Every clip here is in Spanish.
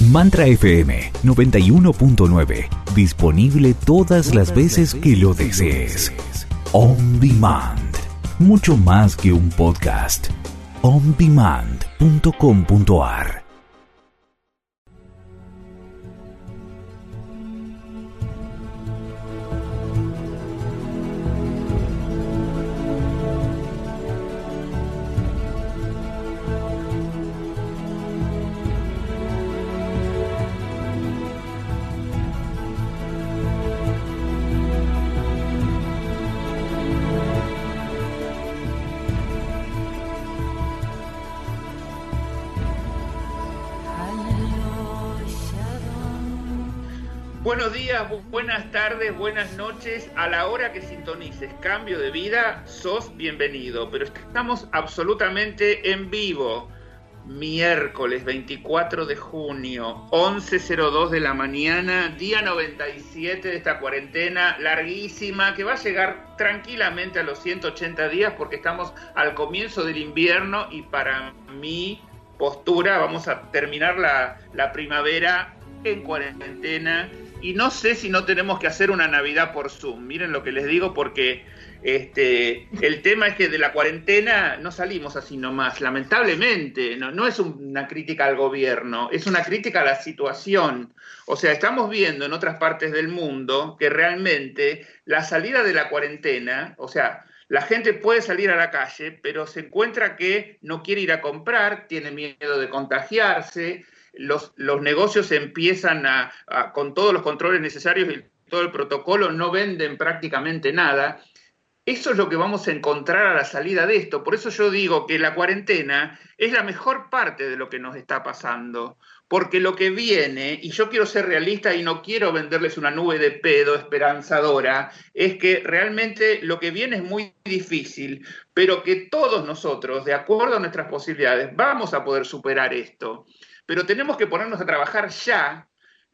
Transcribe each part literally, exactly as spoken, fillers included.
Mantra F M noventa y uno punto nueve. Disponible todas las veces que lo desees. On Demand. Mucho más que un podcast. on demand punto com punto a r. Buenos días, bu- buenas tardes, buenas noches. A la hora que sintonices Cambio de Vida, sos bienvenido. Pero estamos absolutamente en vivo. Miércoles veinticuatro de junio, once cero dos de la mañana, día noventa y siete de esta cuarentena larguísima que va a llegar tranquilamente a los ciento ochenta días porque estamos al comienzo del invierno y para mi postura vamos a terminar la, la primavera en cuarentena. Y no sé si no tenemos que hacer una Navidad por Zoom. Miren lo que les digo, porque este, el tema es que de la cuarentena no salimos así nomás, lamentablemente. No, no es una crítica al gobierno, es una crítica a la situación. O sea, estamos viendo en otras partes del mundo que realmente la salida de la cuarentena, o sea, la gente puede salir a la calle, pero se encuentra que no quiere ir a comprar, tiene miedo de contagiarse. Los, los negocios empiezan a, a, con todos los controles necesarios y todo el protocolo, no venden prácticamente nada. Eso es lo que vamos a encontrar a la salida de esto. Por eso yo digo que la cuarentena es la mejor parte de lo que nos está pasando. Porque lo que viene, y yo quiero ser realista y no quiero venderles una nube de pedo esperanzadora, es que realmente lo que viene es muy difícil, pero que todos nosotros, de acuerdo a nuestras posibilidades, vamos a poder superar esto. Pero tenemos que ponernos a trabajar ya,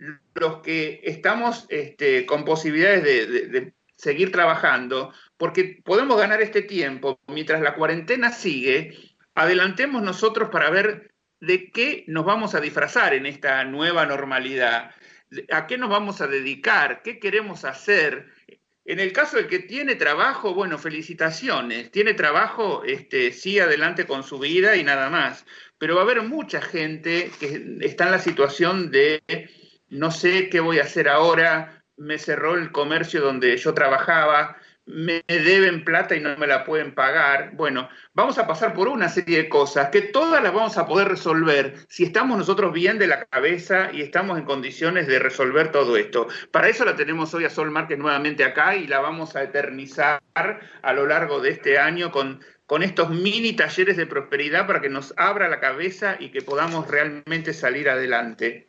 los que estamos este, con posibilidades de, de, de seguir trabajando, porque podemos ganar este tiempo. Mientras la cuarentena sigue, adelantemos nosotros para ver de qué nos vamos a disfrazar en esta nueva normalidad, a qué nos vamos a dedicar, qué queremos hacer. En el caso del que tiene trabajo, bueno, felicitaciones. Tiene trabajo, este, sí, adelante con su vida y nada más. Pero va a haber mucha gente que está en la situación de no sé qué voy a hacer ahora, me cerró el comercio donde yo trabajaba, me deben plata y no me la pueden pagar. Bueno, vamos a pasar por una serie de cosas que todas las vamos a poder resolver si estamos nosotros bien de la cabeza y estamos en condiciones de resolver todo esto. Para eso la tenemos hoy a Sol Márquez nuevamente acá y la vamos a eternizar a lo largo de este año con, con estos mini talleres de prosperidad para que nos abra la cabeza y que podamos realmente salir adelante.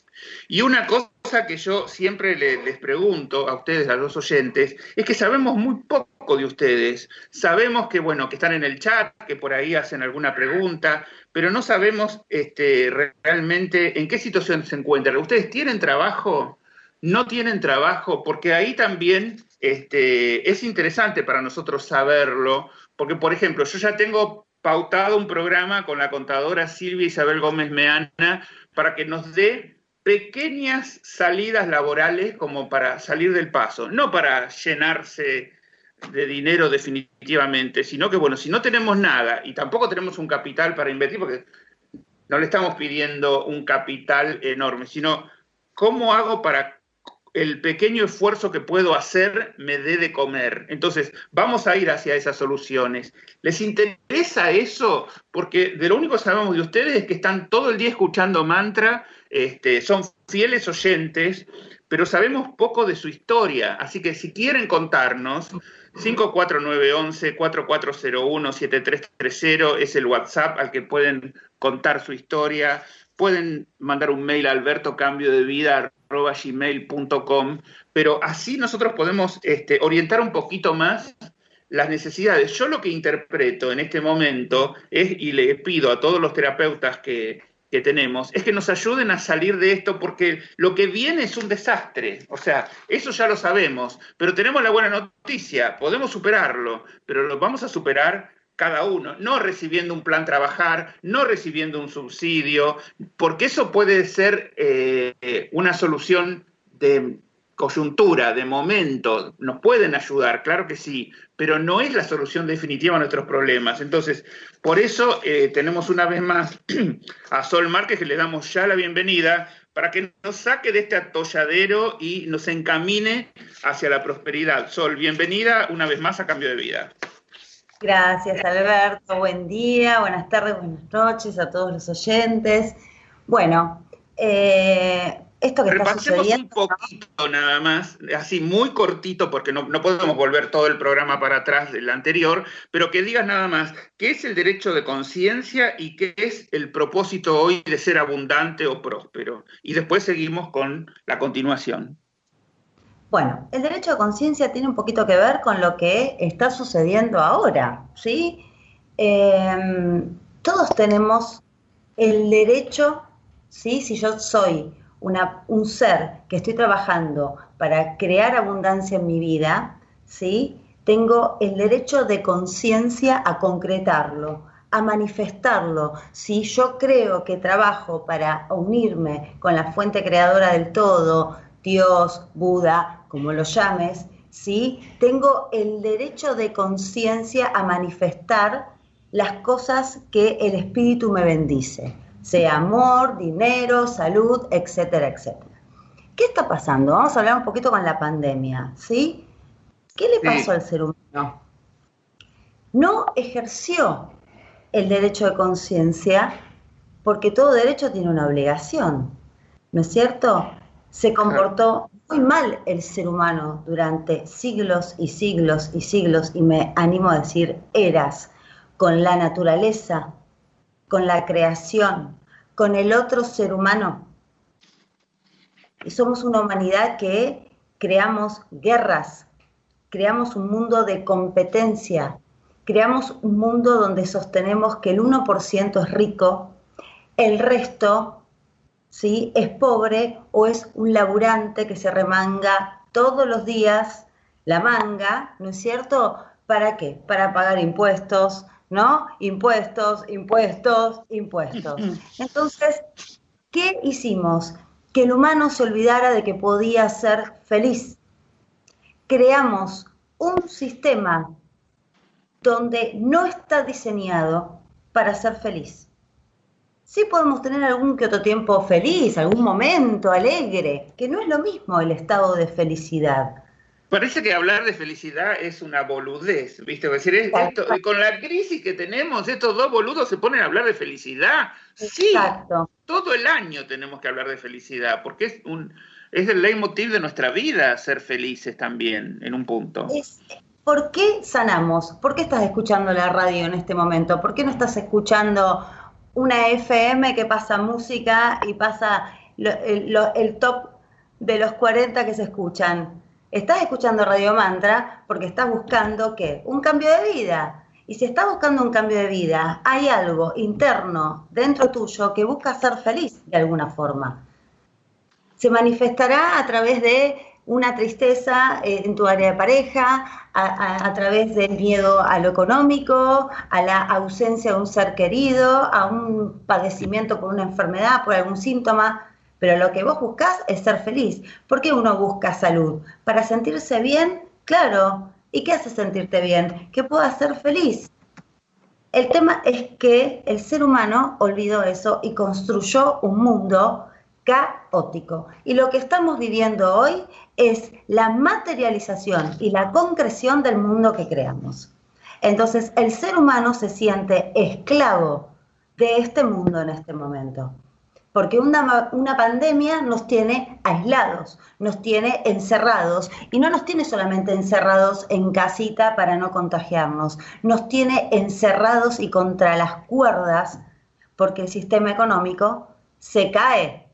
Y una cosa que yo siempre le, les pregunto a ustedes, a los oyentes, es que sabemos muy poco de ustedes. Sabemos que, bueno, que están en el chat, que por ahí hacen alguna pregunta, pero no sabemos este, realmente en qué situación se encuentran. ¿Ustedes tienen trabajo? ¿No tienen trabajo? Porque ahí también este, es interesante para nosotros saberlo, porque, por ejemplo, yo ya tengo pautado un programa con la contadora Silvia Isabel Gómez Meana para que nos dé pequeñas salidas laborales como para salir del paso, no para llenarse de dinero definitivamente, sino que, bueno, si no tenemos nada y tampoco tenemos un capital para invertir, porque no le estamos pidiendo un capital enorme, sino cómo hago para el pequeño esfuerzo que puedo hacer me dé de comer. Entonces, vamos a ir hacia esas soluciones. ¿Les interesa eso? Porque de lo único que sabemos de ustedes es que están todo el día escuchando mantra, este, son fieles oyentes, pero sabemos poco de su historia. Así que si quieren contarnos, cinco cuatro nueve once, cuatro cuatro cero uno, siete tres tres cero es el WhatsApp al que pueden contar su historia. Pueden mandar un mail a albertocambiodevida arroba gmail punto com, pero así nosotros podemos este, orientar un poquito más las necesidades. Yo lo que interpreto en este momento es, y le pido a todos los terapeutas que, que tenemos, es que nos ayuden a salir de esto, porque lo que viene es un desastre. O sea, eso ya lo sabemos, pero tenemos la buena noticia, podemos superarlo, pero lo vamos a superar cada uno, no recibiendo un plan trabajar, no recibiendo un subsidio, porque eso puede ser eh, una solución de coyuntura, de momento, nos pueden ayudar, claro que sí, pero no es la solución definitiva a nuestros problemas. Entonces, por eso eh, tenemos una vez más a Sol Márquez, que le damos ya la bienvenida, para que nos saque de este atolladero y nos encamine hacia la prosperidad. Sol, bienvenida una vez más a Cambio de Vida. Gracias, Alberto. Buen día, buenas tardes, buenas noches a todos los oyentes. Bueno, eh, esto que está sucediendo... un poquito nada más, así muy cortito, porque no, no podemos volver todo el programa para atrás del anterior, pero que digas nada más, ¿qué es el derecho de conciencia y qué es el propósito hoy de ser abundante o próspero? Y después seguimos con la continuación. Bueno, el derecho de conciencia tiene un poquito que ver con lo que está sucediendo ahora, ¿sí? Eh, todos tenemos el derecho, ¿sí? Si yo soy una, un ser que estoy trabajando para crear abundancia en mi vida, ¿sí? Tengo el derecho de conciencia a concretarlo, a manifestarlo. Si yo creo que trabajo para unirme con la fuente creadora del todo, Dios, Buda, como lo llames, ¿sí? Tengo el derecho de conciencia a manifestar las cosas que el espíritu me bendice, sea amor, dinero, salud, etcétera, etcétera. ¿Qué está pasando? Vamos a hablar un poquito con la pandemia, ¿sí? ¿Qué le pasó sí. al ser humano? No ejerció el derecho de conciencia porque todo derecho tiene una obligación, ¿no es cierto? Se comportó muy mal el ser humano durante siglos y siglos y siglos, y me animo a decir eras, con la naturaleza, con la creación, con el otro ser humano. Y somos una humanidad que creamos guerras, creamos un mundo de competencia, creamos un mundo donde sostenemos que el uno por ciento es rico, el resto... ¿sí? Es pobre o es un laburante que se remanga todos los días la manga, ¿no es cierto? ¿Para qué? Para pagar impuestos, ¿no? Impuestos, impuestos, impuestos. Entonces, ¿qué hicimos? Que el humano se olvidara de que podía ser feliz. Creamos un sistema donde no está diseñado para ser feliz. Sí podemos tener algún que otro tiempo feliz, algún momento alegre, que no es lo mismo el estado de felicidad. Parece que hablar de felicidad es una boludez, ¿viste? Es decir, esto, con la crisis que tenemos, estos dos boludos se ponen a hablar de felicidad. Sí, exacto. Todo el año tenemos que hablar de felicidad, porque es un es el leitmotiv de nuestra vida ser felices también, en un punto. Es, ¿por qué sanamos? ¿Por qué estás escuchando la radio en este momento? ¿Por qué no estás escuchando una F M que pasa música y pasa lo, el, lo, el top de los cuarenta que se escuchan? Estás escuchando Radio Mantra porque estás buscando, ¿qué? Un cambio de vida. Y si estás buscando un cambio de vida, hay algo interno dentro tuyo que busca ser feliz de alguna forma. Se manifestará a través de una tristeza eh, en tu área de pareja, a, a, a través del miedo a lo económico, a la ausencia de un ser querido, a un padecimiento por una enfermedad, por algún síntoma. Pero lo que vos buscás es ser feliz. ¿Por qué uno busca salud? ¿Para sentirse bien? Claro. ¿Y qué hace sentirte bien? Que puedas ser feliz. El tema es que el ser humano olvidó eso y construyó un mundo caótico. Y lo que estamos viviendo hoy es la materialización y la concreción del mundo que creamos. Entonces, el ser humano se siente esclavo de este mundo en este momento. Porque una, una pandemia nos tiene aislados, nos tiene encerrados, y no nos tiene solamente encerrados en casita para no contagiarnos, nos tiene encerrados y contra las cuerdas, porque el sistema económico se cae.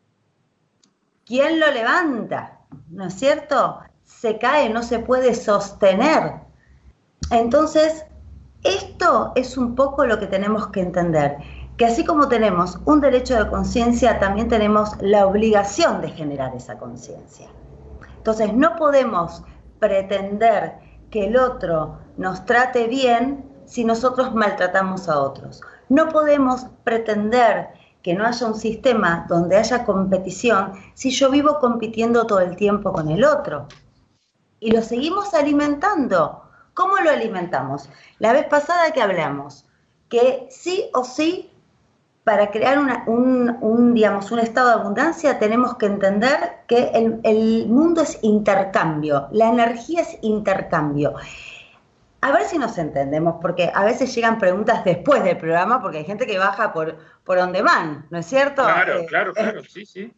¿Quién lo levanta? ¿No es cierto? Se cae, no se puede sostener. Entonces, esto es un poco lo que tenemos que entender. Que así como tenemos un derecho de conciencia, también tenemos la obligación de generar esa conciencia. Entonces, no podemos pretender que el otro nos trate bien si nosotros maltratamos a otros. No podemos pretender que no haya un sistema donde haya competición si yo vivo compitiendo todo el tiempo con el otro. Y lo seguimos alimentando. ¿Cómo lo alimentamos? La vez pasada que hablamos, que sí o sí, para crear una, un, un, digamos, un estado de abundancia, tenemos que entender que el, el mundo es intercambio, la energía es intercambio. A ver si nos entendemos, porque a veces llegan preguntas después del programa, porque hay gente que baja por, por on demand, ¿no es cierto? Claro, eh, claro, claro, sí, sí.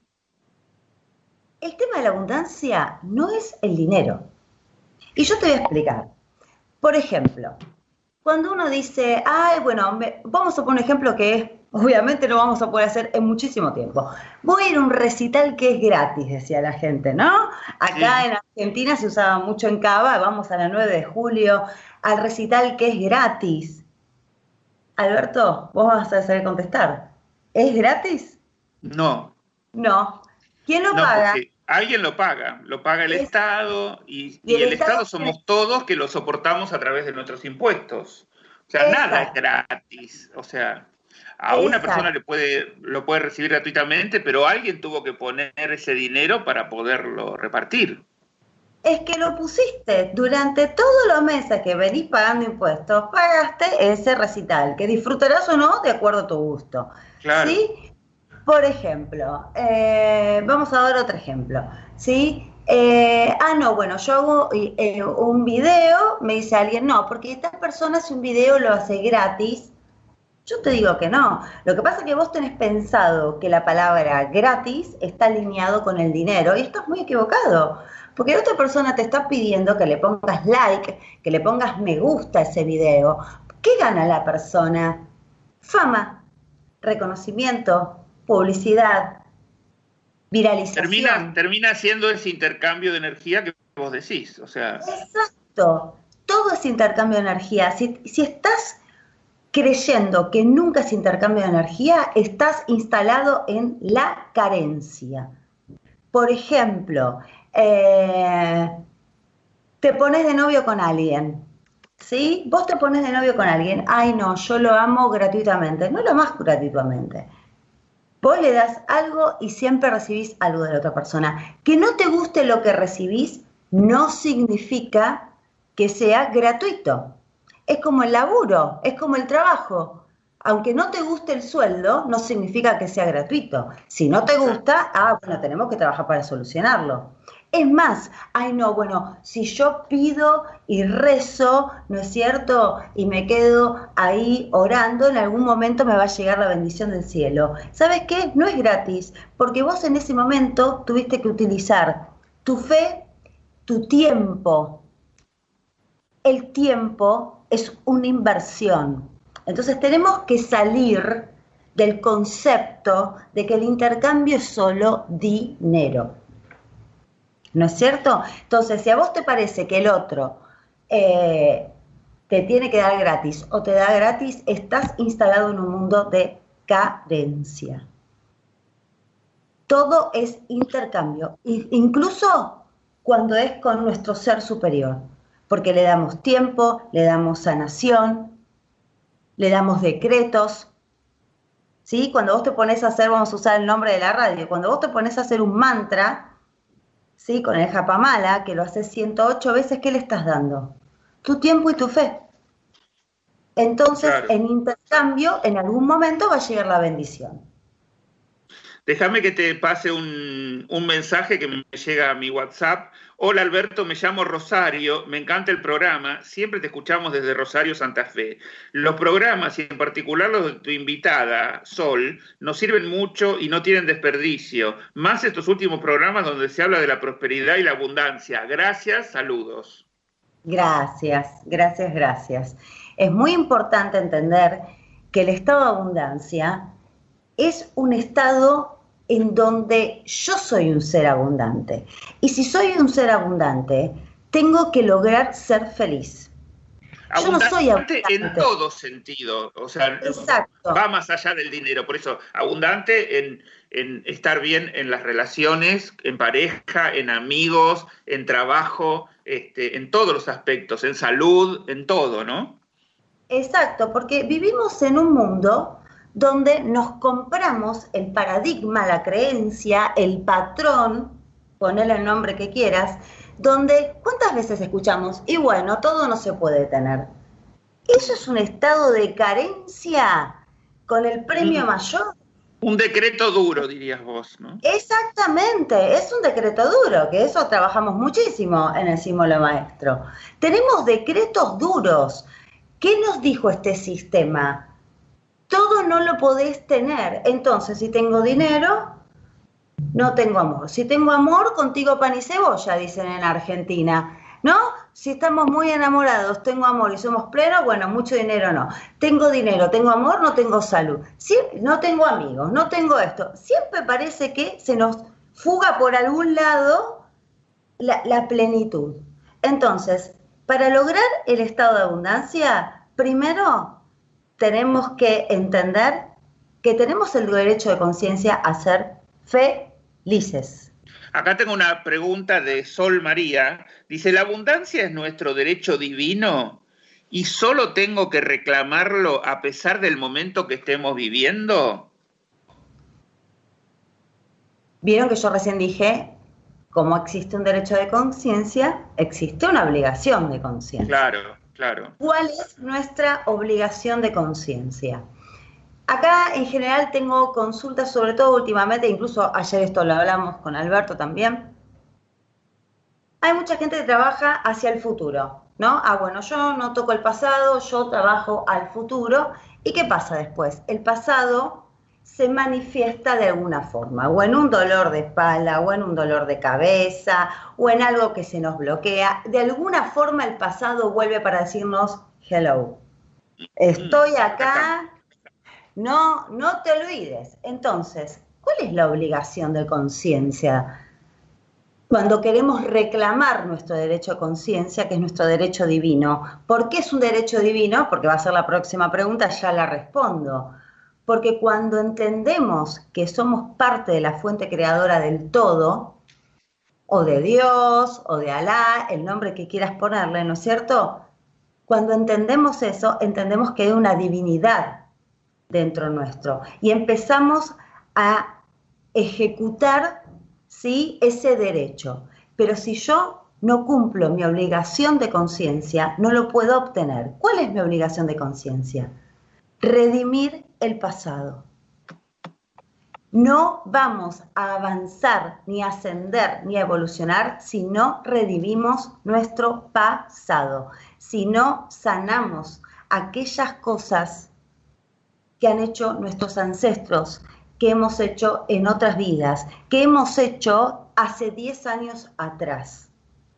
El tema de la abundancia no es el dinero. Y yo te voy a explicar. Por ejemplo, cuando uno dice, ay, bueno, me, vamos a poner un ejemplo que es, obviamente no vamos a poder hacer en muchísimo tiempo. Voy a ir a un recital que es gratis, decía la gente, ¿no? Acá sí. En Argentina se usaba mucho en Cava, vamos a la nueve de julio, al recital que es gratis. Alberto, vos vas a saber contestar. ¿Es gratis? No. No. ¿Quién lo no, paga? Alguien lo paga, lo paga el es, Estado y, y, y el, el Estado, Estado somos tiene... todos que lo soportamos a través de nuestros impuestos. O sea, Exacto. Nada es gratis. O sea, a Exacto. una persona le puede, lo puede recibir gratuitamente, pero alguien tuvo que poner ese dinero para poderlo repartir. Es que lo pusiste durante todos los meses que venís pagando impuestos, pagaste ese recital, que disfrutarás o no de acuerdo a tu gusto. Claro. ¿Sí? Por ejemplo, eh, vamos a dar otro ejemplo, ¿sí? Eh, ah, no, bueno, yo hago eh, un video, me dice alguien, no, porque esta persona si un video lo hace gratis. Yo te digo que no. Lo que pasa es que vos tenés pensado que la palabra gratis está alineado con el dinero y estás muy equivocado. Porque la otra persona te está pidiendo que le pongas like, que le pongas me gusta a ese video. ¿Qué gana la persona? Fama, reconocimiento, publicidad, viralización. Termina, termina siendo ese intercambio de energía que vos decís, o sea... Exacto, todo es intercambio de energía. Si, si estás creyendo que nunca es intercambio de energía, estás instalado en la carencia. Por ejemplo, eh, te pones de novio con alguien, ¿sí? Vos te pones de novio con alguien, ay no, yo lo amo gratuitamente, no lo amás gratuitamente. Vos le das algo y siempre recibís algo de la otra persona. Que no te guste lo que recibís no significa que sea gratuito. Es como el laburo, es como el trabajo. Aunque no te guste el sueldo, no significa que sea gratuito. Si no te gusta, ah, bueno, tenemos que trabajar para solucionarlo. Es más, ay no, bueno, si yo pido y rezo, ¿no es cierto? Y me quedo ahí orando, en algún momento me va a llegar la bendición del cielo. ¿Sabes qué? No es gratis, porque vos en ese momento tuviste que utilizar tu fe, tu tiempo. El tiempo es una inversión. Entonces tenemos que salir del concepto de que el intercambio es solo dinero. ¿No es cierto? Entonces, si a vos te parece que el otro eh, te tiene que dar gratis o te da gratis, estás instalado en un mundo de carencia. Todo es intercambio, incluso cuando es con nuestro ser superior, porque le damos tiempo, le damos sanación, le damos decretos. ¿Sí? Cuando vos te pones a hacer, vamos a usar el nombre de la radio, cuando vos te pones a hacer un mantra, ¿sí? Con el japamala, que lo haces ciento ocho veces, ¿qué le estás dando? Tu tiempo y tu fe. Entonces, claro. En intercambio, en algún momento va a llegar la bendición. Déjame que te pase un, un mensaje que me llega a mi WhatsApp. Hola Alberto, me llamo Rosario, me encanta el programa, siempre te escuchamos desde Rosario, Santa Fe. Los programas, y en particular los de tu invitada, Sol, nos sirven mucho y no tienen desperdicio. Más estos últimos programas donde se habla de la prosperidad y la abundancia. Gracias, saludos. Gracias, gracias, gracias. Es muy importante entender que el estado de abundancia es un estado en donde yo soy un ser abundante. Y si soy un ser abundante, tengo que lograr ser feliz. Abundante, yo no soy abundante en todo sentido, o sea, Exacto. Va más allá del dinero. Por eso, abundante en, en estar bien en las relaciones, en pareja, en amigos, en trabajo, este, en todos los aspectos, en salud, en todo, ¿no? Exacto, porque vivimos en un mundo donde nos compramos el paradigma, la creencia, el patrón, ponele el nombre que quieras, donde ¿cuántas veces escuchamos? Y bueno, todo no se puede tener. Eso es un estado de carencia con el premio mayor. Un decreto duro, dirías vos, ¿no? Exactamente, es un decreto duro, que eso trabajamos muchísimo en el símbolo maestro. Tenemos decretos duros. ¿Qué nos dijo este sistema? Todo no lo podés tener. Entonces, si tengo dinero, no tengo amor. Si tengo amor, contigo pan y cebolla, dicen en Argentina. ¿No? Si estamos muy enamorados, tengo amor y somos plenos, bueno, mucho dinero no. Tengo dinero, tengo amor, no tengo salud. Sí, no tengo amigos, no tengo esto. Siempre parece que se nos fuga por algún lado la, la plenitud. Entonces, para lograr el estado de abundancia, primero tenemos que entender que tenemos el derecho de conciencia a ser felices. Acá tengo una pregunta de Sol María. Dice, ¿la abundancia es nuestro derecho divino y solo tengo que reclamarlo a pesar del momento que estemos viviendo? Vieron que yo recién dije, como existe un derecho de conciencia, existe una obligación de conciencia. Claro, claro. ¿Cuál es nuestra obligación de conciencia? Acá en general tengo consultas, sobre todo últimamente, incluso ayer esto lo hablamos con Alberto también. Hay mucha gente que trabaja hacia el futuro, ¿no? Ah, bueno, yo no toco el pasado, yo trabajo al futuro. ¿Y qué pasa después? El pasado se manifiesta de alguna forma, o en un dolor de espalda, o en un dolor de cabeza, o en algo que se nos bloquea. De alguna forma el pasado vuelve para decirnos, hello, estoy acá. No, no te olvides. Entonces, ¿cuál es la obligación de conciencia? Cuando queremos reclamar nuestro derecho a conciencia, que es nuestro derecho divino. ¿Por qué es un derecho divino? Porque va a ser la próxima pregunta, ya la respondo. Porque cuando entendemos que somos parte de la fuente creadora del todo, o de Dios, o de Alá, el nombre que quieras ponerle, ¿no es cierto? Cuando entendemos eso, entendemos que hay una divinidad dentro nuestro y empezamos a ejecutar, ¿sí?, ese derecho. Pero si yo no cumplo mi obligación de conciencia, no lo puedo obtener. ¿Cuál es mi obligación de conciencia? Redimir el pasado. No vamos a avanzar, ni a ascender, ni a evolucionar si no redimimos nuestro pasado, si no sanamos aquellas cosas que han hecho nuestros ancestros, que hemos hecho en otras vidas, que hemos hecho hace diez años atrás.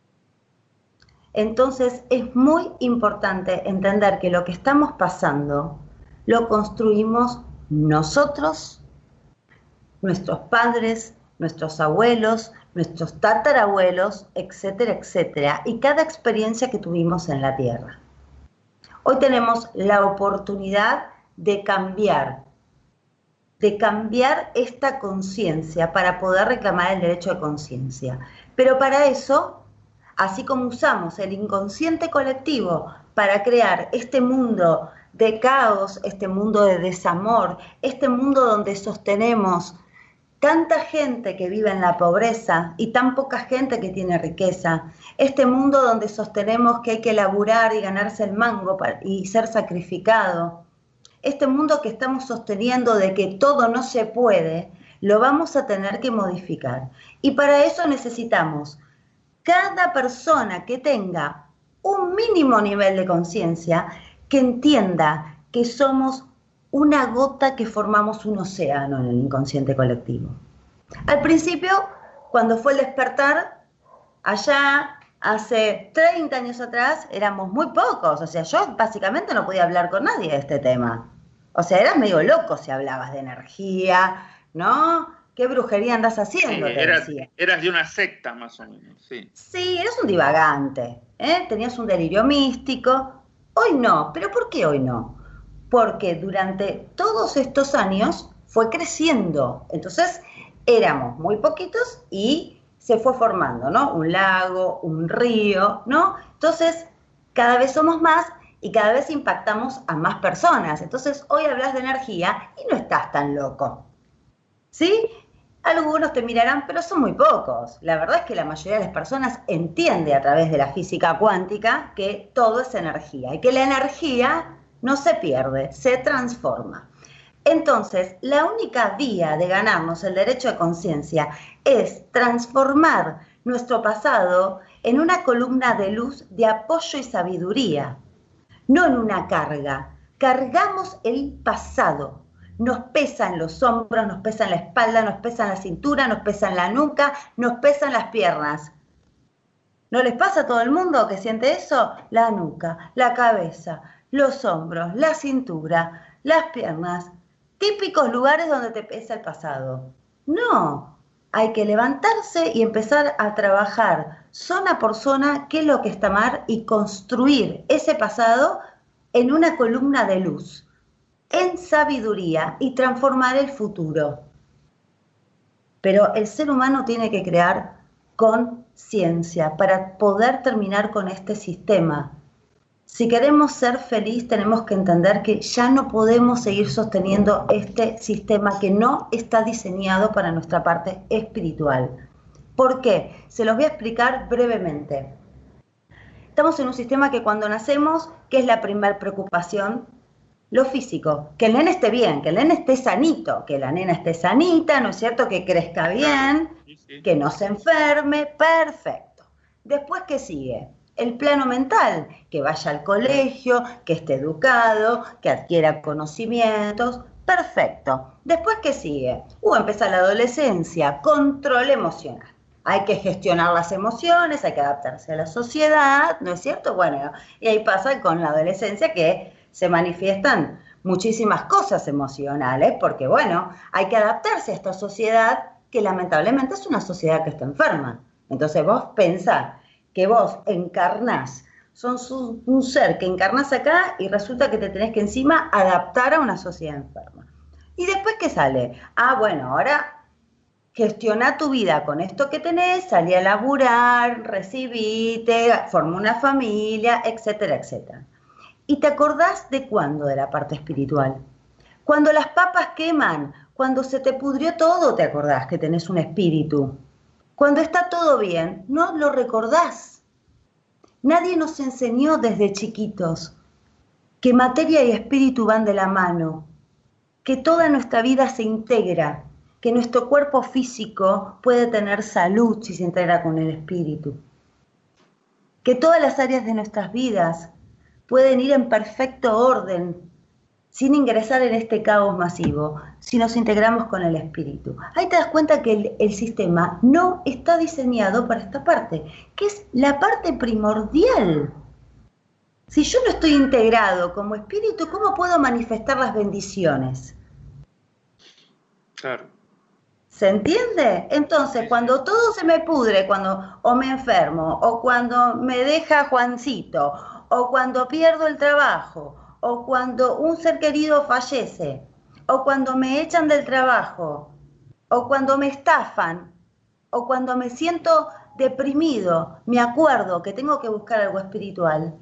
Entonces es muy importante entender que lo que estamos pasando lo construimos nosotros, nuestros padres, nuestros abuelos, nuestros tatarabuelos, etcétera, etcétera, y cada experiencia que tuvimos en la Tierra. Hoy tenemos la oportunidad de cambiar, de cambiar esta conciencia para poder reclamar el derecho de conciencia. Pero para eso, así como usamos el inconsciente colectivo para crear este mundo de caos, este mundo de desamor, este mundo donde sostenemos tanta gente que vive en la pobreza y tan poca gente que tiene riqueza, este mundo donde sostenemos que hay que laburar y ganarse el mango y ser sacrificado, este mundo que estamos sosteniendo de que todo no se puede, lo vamos a tener que modificar. Y para eso necesitamos cada persona que tenga un mínimo nivel de conciencia, que entienda que somos una gota que formamos un océano en el inconsciente colectivo. Al principio, cuando fue el despertar, allá hace treinta años atrás, éramos muy pocos. O sea, yo básicamente no podía hablar con nadie de este tema. O sea, eras medio loco si hablabas de energía, ¿no? ¿Qué brujería andas haciendo? Sí, te eras, decía. eras de una secta, más o menos, sí. Sí, eras un divagante, ¿eh? Tenías un delirio místico. Hoy no. ¿Pero por qué hoy no? Porque durante todos estos años fue creciendo. Entonces, éramos muy poquitos y se fue formando, ¿no? Un lago, un río, ¿no? Entonces, cada vez somos más y cada vez impactamos a más personas. Entonces, hoy hablas de energía y no estás tan loco, ¿sí? Algunos te mirarán, pero son muy pocos. La verdad es que la mayoría de las personas entiende a través de la física cuántica que todo es energía y que la energía no se pierde, se transforma. Entonces, la única vía de ganarnos el derecho de conciencia es transformar nuestro pasado en una columna de luz de apoyo y sabiduría, no en una carga. Cargamos el pasado. Nos pesa en los hombros, nos pesa en la espalda, nos pesa en la cintura, nos pesa en la nuca, nos pesa en las piernas. ¿No les pasa a todo el mundo que siente eso? La nuca, la cabeza, los hombros, la cintura, las piernas. Típicos lugares donde te pesa el pasado. No, hay que levantarse y empezar a trabajar zona por zona qué es lo que está mal y construir ese pasado en una columna de luz, en sabiduría y transformar el futuro. Pero el ser humano tiene que crear conciencia para poder terminar con este sistema. Si queremos ser felices, tenemos que entender que ya no podemos seguir sosteniendo este sistema que no está diseñado para nuestra parte espiritual. ¿Por qué? Se los voy a explicar brevemente. Estamos en un sistema que cuando nacemos, ¿qué es la primera preocupación? Lo físico, que el nene esté bien, que el nene esté sanito, que la nena esté sanita, ¿no es cierto? Que crezca bien, sí, sí. Que no se enferme, perfecto. Después, ¿qué sigue? El plano mental, que vaya al colegio, que esté educado, que adquiera conocimientos, perfecto. Después, ¿qué sigue? Uh, empieza la adolescencia, control emocional. Hay que gestionar las emociones, hay que adaptarse a la sociedad, ¿no es cierto? Bueno, y ahí pasa con la adolescencia que se manifiestan muchísimas cosas emocionales, porque bueno, hay que adaptarse a esta sociedad que lamentablemente es una sociedad que está enferma. Entonces vos pensás que vos encarnás, sos un ser que encarnás acá y resulta que te tenés que encima adaptar a una sociedad enferma. ¿Y después qué sale? Ah, bueno, ahora gestiona tu vida con esto que tenés, salí a laburar, recibite, forma una familia, etcétera, etcétera. ¿Y te acordás de cuándo de la parte espiritual? Cuando las papas queman, cuando se te pudrió todo, te acordás que tenés un espíritu. Cuando está todo bien, no lo recordás. Nadie nos enseñó desde chiquitos que materia y espíritu van de la mano, que toda nuestra vida se integra, que nuestro cuerpo físico puede tener salud si se integra con el espíritu, que todas las áreas de nuestras vidas pueden ir en perfecto orden, sin ingresar en este caos masivo, si nos integramos con el espíritu. Ahí te das cuenta que el, el sistema no está diseñado para esta parte, que es la parte primordial. Si yo no estoy integrado como espíritu, ¿cómo puedo manifestar las bendiciones? Claro. ¿Se entiende? Entonces, cuando todo se me pudre, cuando o me enfermo, o cuando me deja Juancito, o cuando pierdo el trabajo, o cuando un ser querido fallece, o cuando me echan del trabajo, o cuando me estafan, o cuando me siento deprimido, me acuerdo que tengo que buscar algo espiritual,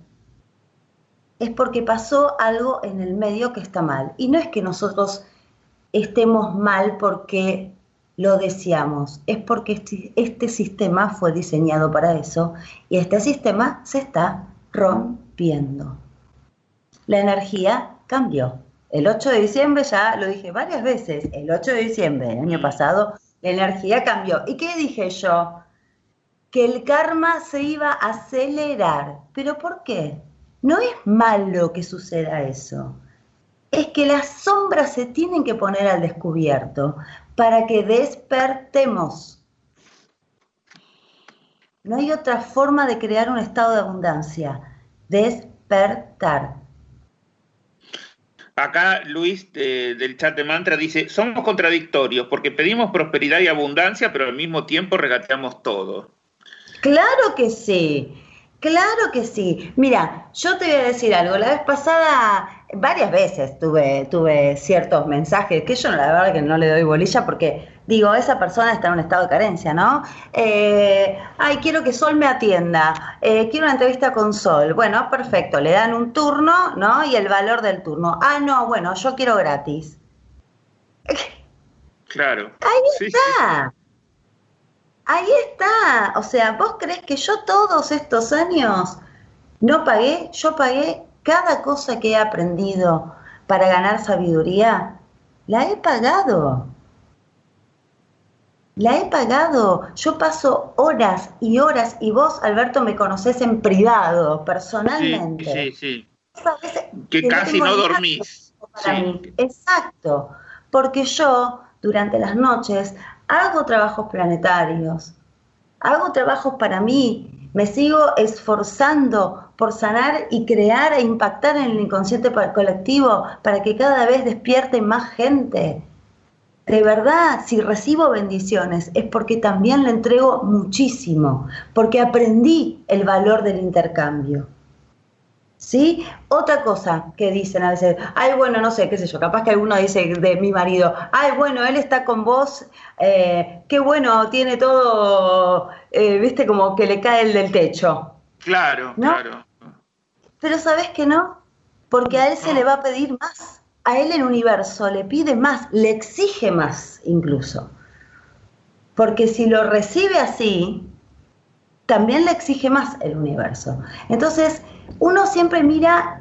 es porque pasó algo en el medio que está mal. Y no es que nosotros estemos mal porque lo deseamos, es porque este, este sistema fue diseñado para eso, y este sistema se está rompiendo. La energía cambió. El ocho de diciembre, ya lo dije varias veces, el ocho de diciembre del año pasado, la energía cambió. ¿Y qué dije yo? Que el karma se iba a acelerar. ¿Pero por qué? No es malo que suceda eso. Es que las sombras se tienen que poner al descubierto para que despertemos. No hay otra forma de crear un estado de abundancia. Despertar. Acá Luis de, del chat de Mantra dice, somos contradictorios porque pedimos prosperidad y abundancia, pero al mismo tiempo regateamos todo. Claro que sí, claro que sí. Mira, yo te voy a decir algo. La vez pasada, varias veces tuve, tuve ciertos mensajes que yo la verdad que no le doy bolilla porque digo, esa persona está en un estado de carencia, ¿no? Eh, ay, quiero que Sol me atienda, eh, quiero una entrevista con Sol. Bueno, perfecto, le dan un turno, ¿no? Y el valor del turno. Ah, no, bueno, yo quiero gratis. Claro. Ahí Sí, está. sí. Ahí está. O sea, ¿vos creés que yo todos estos años no pagué? Yo pagué cada cosa que he aprendido para ganar sabiduría. La he pagado. La he pagado. Yo paso horas y horas, y vos, Alberto, me conocés en privado, personalmente. Sí, sí, sí. ¿Sabes? Que Que no casi tengo no nada dormís. para Sí. mí. Exacto. Porque yo, durante las noches, hago trabajos planetarios, hago trabajos para mí, me sigo esforzando por sanar y crear e impactar en el inconsciente colectivo para que cada vez despierte más gente. De verdad, si recibo bendiciones es porque también le entrego muchísimo, porque aprendí el valor del intercambio. ¿Sí? Otra cosa que dicen a veces, ay, bueno, no sé, qué sé yo, capaz que alguno dice de mi marido, ay, bueno, él está con vos, eh, qué bueno, tiene todo, eh, viste, como que le cae el del techo. Claro, ¿No? claro. Pero ¿sabés que no? Porque a él se No. le va a pedir más. A él el universo le pide más, le exige más incluso. Porque si lo recibe así, también le exige más el universo. Entonces, uno siempre mira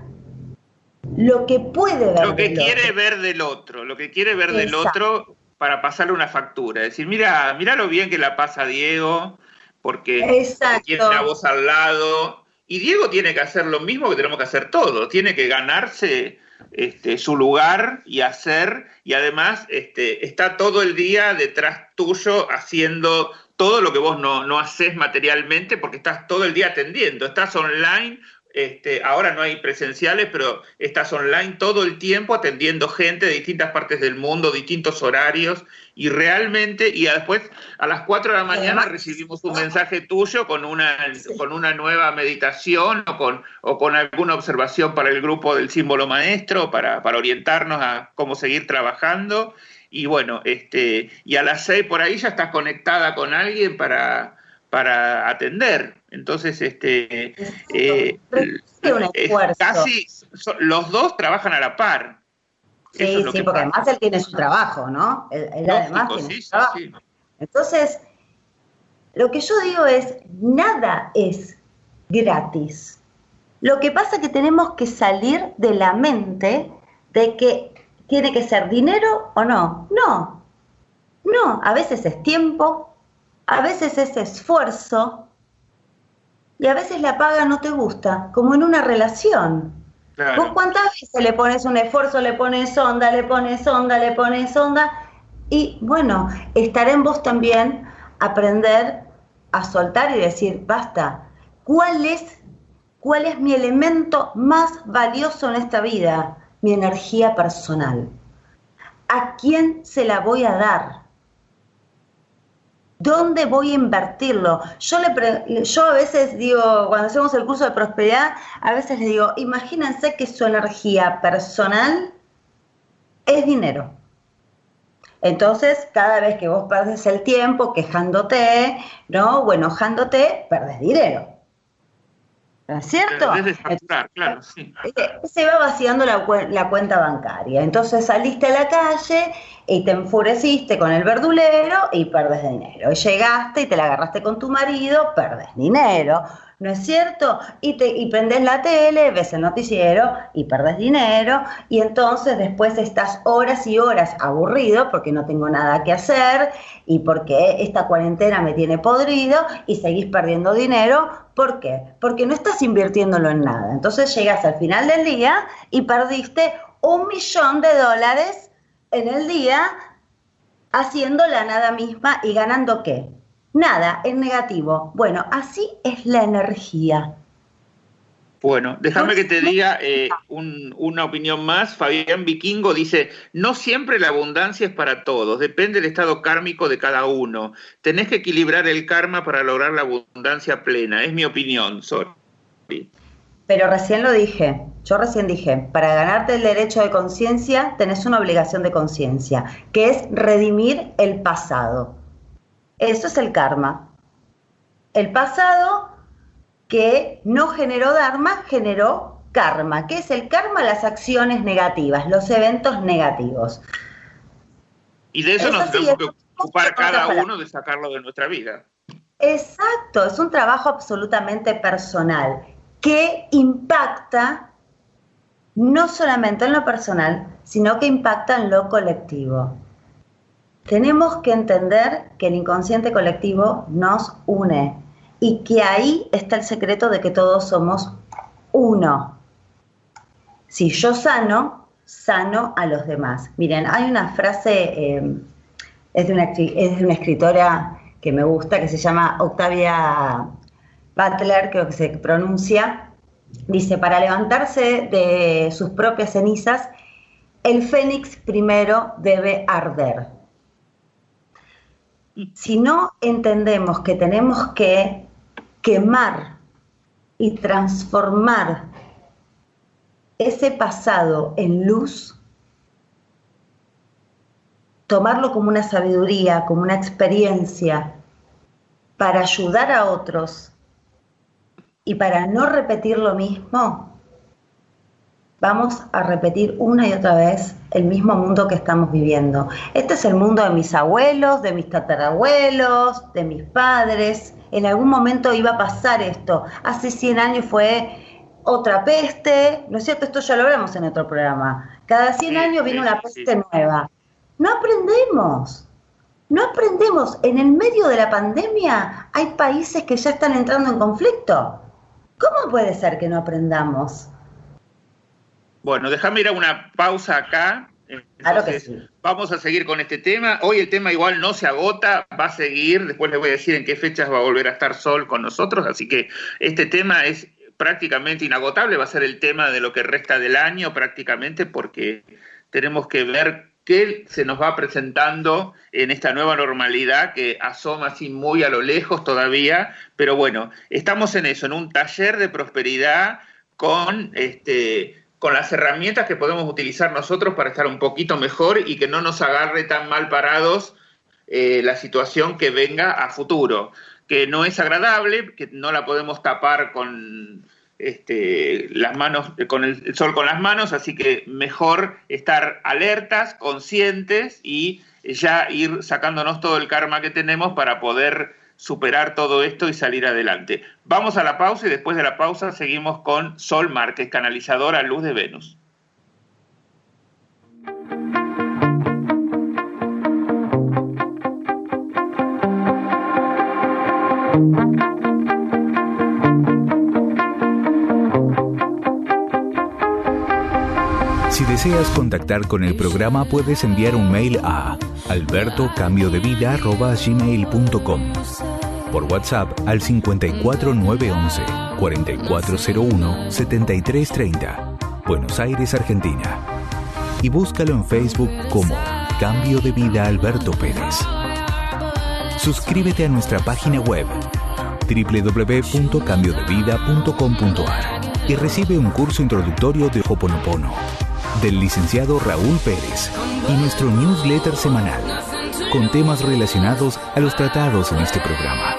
lo que puede ver Lo que del quiere otro. ver del otro, lo que quiere ver del Exacto. otro para pasarle una factura. Es decir, mira, mira lo bien que la pasa Diego, porque te tiene a Exacto. vos al lado. Y Diego tiene que hacer lo mismo que tenemos que hacer todos. Tiene que ganarse este, su lugar y hacer, y además este, está todo el día detrás tuyo haciendo todo lo que vos no, no haces materialmente, porque estás todo el día atendiendo, estás online. Este, ahora no hay presenciales, pero estás online todo el tiempo atendiendo gente de distintas partes del mundo, distintos horarios, y realmente, y después a las cuatro de la mañana Además, recibimos un mensaje tuyo con una, sí. con una nueva meditación o con, o con alguna observación para el grupo del símbolo maestro, para, para orientarnos a cómo seguir trabajando, y bueno, este, y a las seis por ahí ya estás conectada con alguien para... para atender. Entonces, este, eh, un es esfuerzo. casi, so, los dos trabajan a la par. Sí, Eso es lo sí, que porque pasa. además él tiene su trabajo, ¿no? Él, él además Lógico, tiene sí, su sí, trabajo. sí. Entonces, lo que yo digo es, nada es gratis. Lo que pasa es que tenemos que salir de la mente de que tiene que ser dinero o no. No, no, a veces es tiempo, a veces es esfuerzo y a veces la paga no te gusta, como en una relación. Claro. ¿Vos cuántas veces le pones un esfuerzo, le pones onda, le pones onda, le pones onda? Y bueno, estará en vos también aprender a soltar y decir, basta, ¿cuál es, cuál es mi elemento más valioso en esta vida? Mi energía personal. ¿A quién se la voy a dar? ¿Dónde voy a invertirlo? Yo, le yo a veces digo, cuando hacemos el curso de prosperidad, a veces les digo, imagínense que su energía personal es dinero. Entonces, cada vez que vos perdés el tiempo quejándote, ¿no? O enojándote, perdés dinero. ¿No es cierto? Debes facturar, claro, sí. Se va vaciando la, la cuenta bancaria. Entonces saliste a la calle y te enfureciste con el verdulero y perdés dinero. Y llegaste y te la agarraste con tu marido, perdés dinero. ¿No es cierto? Y, te, y prendés la tele, ves el noticiero y perdés dinero. Y entonces después estás horas y horas aburrido porque no tengo nada que hacer y porque esta cuarentena me tiene podrido y seguís perdiendo dinero. ¿Por qué? Porque no estás invirtiéndolo en nada. Entonces llegas al final del día y perdiste un millón de dólares en el día haciendo la nada misma y ganando ¿qué? Nada, en negativo. Bueno, así es la energía. Bueno, déjame que te diga eh, un, una opinión más. Fabián Vikingo dice, no siempre la abundancia es para todos, depende del estado kármico de cada uno. Tenés que equilibrar el karma para lograr la abundancia plena, es mi opinión, sorry. Pero recién lo dije, yo recién dije, para ganarte el derecho de conciencia tenés una obligación de conciencia, que es redimir el pasado. Eso es el karma. El pasado que no generó dharma, generó karma. ¿Qué es el karma? Las acciones negativas, los eventos negativos. Y de eso, eso nos tenemos sí, que ocupar cada uno de sacarlo de nuestra vida. Exacto, es un trabajo absolutamente personal que impacta no solamente en lo personal, sino que impacta en lo colectivo. Tenemos que entender que el inconsciente colectivo nos une y que ahí está el secreto de que todos somos uno. Si yo sano, sano a los demás. Miren, hay una frase, eh, es, de una, es de una escritora que me gusta, que se llama Octavia Butler, creo que se pronuncia. Dice, para levantarse de sus propias cenizas, el fénix primero debe arder. Si no entendemos que tenemos que quemar y transformar ese pasado en luz, tomarlo como una sabiduría, como una experiencia, para ayudar a otros y para no repetir lo mismo, vamos a repetir una y otra vez el mismo mundo que estamos viviendo. Este es el mundo de mis abuelos, de mis tatarabuelos, de mis padres. En algún momento iba a pasar esto. Hace cien años fue otra peste, ¿no es cierto? Esto ya lo hablamos en otro programa. Cada cien años viene una peste nueva. No aprendemos. No aprendemos. En el medio de la pandemia hay países que ya están entrando en conflicto. ¿Cómo puede ser que no aprendamos? Bueno, déjame ir a una pausa acá. Entonces, claro que sí. Vamos a seguir con este tema. Hoy el tema igual no se agota, va a seguir. Después les voy a decir en qué fechas va a volver a estar Sol con nosotros. Así que este tema es prácticamente inagotable. Va a ser el tema de lo que resta del año prácticamente, porque tenemos que ver qué se nos va presentando en esta nueva normalidad que asoma así muy a lo lejos todavía. Pero bueno, estamos en eso, en un taller de prosperidad con este... con las herramientas que podemos utilizar nosotros para estar un poquito mejor y que no nos agarre tan mal parados eh, la situación que venga a futuro, que no es agradable, que no la podemos tapar con este, las manos, con el sol con las manos, así que mejor estar alertas, conscientes y ya ir sacándonos todo el karma que tenemos para poder superar todo esto y salir adelante. Vamos a la pausa y después de la pausa seguimos con Sol Márquez, canalizadora Luz de Venus. Si deseas contactar con el programa, puedes enviar un mail a alberto cambio de vida arroba gmail punto com, por WhatsApp al cincuenta y cuatro nueve once cuarenta y cuatro cero uno setenta y tres treinta, Buenos Aires, Argentina. Y búscalo en Facebook como Cambio de Vida Alberto Pérez. Suscríbete a nuestra página web doble u doble u doble u punto cambio de vida punto com punto a r y recibe un curso introductorio de Ho'oponopono del licenciado Raúl Pérez y nuestro newsletter semanal con temas relacionados a los tratados en este programa.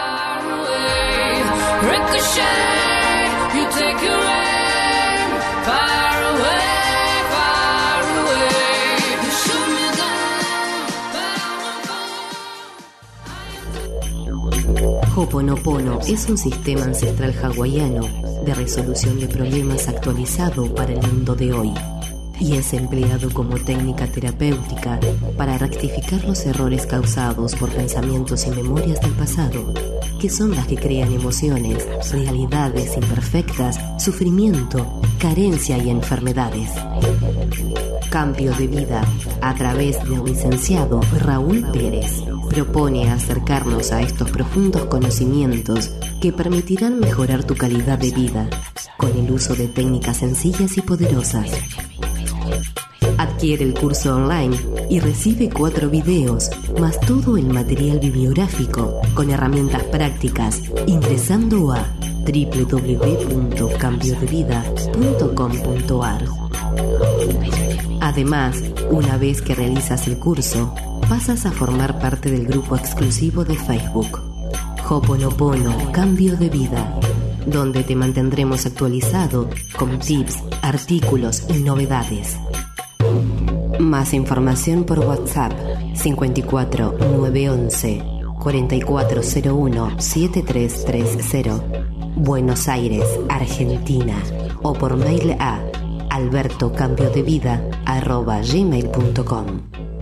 Ho'oponopono es un sistema ancestral hawaiano de resolución de problemas actualizado para el mundo de hoy y es empleado como técnica terapéutica para rectificar los errores causados por pensamientos y memorias del pasado, que son las que crean emociones, realidades imperfectas, sufrimiento, carencia y enfermedades. Cambio de Vida, a través del licenciado Raúl Pérez, propone acercarnos a estos profundos conocimientos que permitirán mejorar tu calidad de vida con el uso de técnicas sencillas y poderosas. Adquiere el curso online y recibe cuatro videos, más todo el material bibliográfico con herramientas prácticas, ingresando a doble u doble u doble u punto cambio de vida punto com punto a r. Además, una vez que realizas el curso, pasas a formar parte del grupo exclusivo de Facebook Ho'oponopono Cambio de Vida, donde te mantendremos actualizado con tips, artículos y novedades. Más información por WhatsApp cincuenta y cuatro nueve once cuarenta y cuatro cero uno siete tres tres cero, Buenos Aires, Argentina, o por mail a albertocambiodevida arroba gmail punto com.